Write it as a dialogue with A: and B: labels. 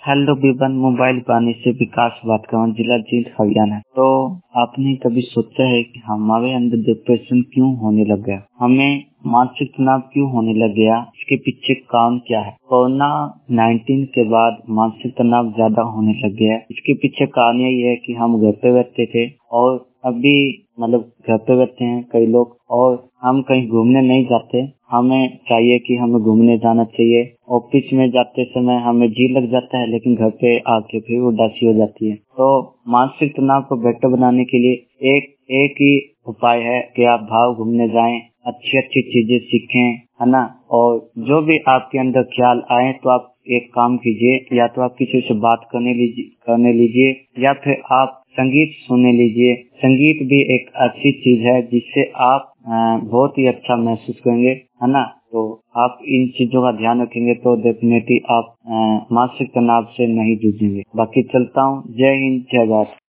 A: Hello Vivian, mobile पाने से विकास बात कर रहा हूँ, जिला जींद हरियाणा। तो आपने कभी सोचा है कि हमारे अंदर डिप्रेशन क्यों होने लग गया, हमें मानसिक तनाव क्यों होने लग गया, इसके पीछे कारण क्या है? कोरोना 19 के बाद मानसिक तनाव ज्यादा होने लग गया है। इसके पीछे कारण यही है कि हम घर पे बैठते थे और अभी मतलब घर पे बैठते हैं कई लोग, और हम कहीं घूमने नहीं जाते। हमें चाहिए कि हमें घूमने जाना चाहिए। ऑफिस में जाते समय हमें जी लग जाता है, लेकिन घर पे आके फिर उदासी हो जाती है। तो मानसिक तनाव को बेहतर बनाने के लिए एक ही उपाय है कि आप बाहर घूमने जाएं, अच्छी अच्छी चीजें सीखें, है ना। और जो भी आपके अंदर ख्याल आए तो आप एक काम कीजिए, या तो आप किसी से बात करने लीजिए या फिर आप संगीत सुनने लीजिए। संगीत भी एक अच्छी चीज है जिससे आप बहुत ही अच्छा महसूस करेंगे, है ना। तो आप इन चीजों का ध्यान रखेंगे तो डेफिनेटली आप मानसिक तनाव से नहीं जूझेंगे। बाकी चलता हूँ। जय हिंद, जय भारत।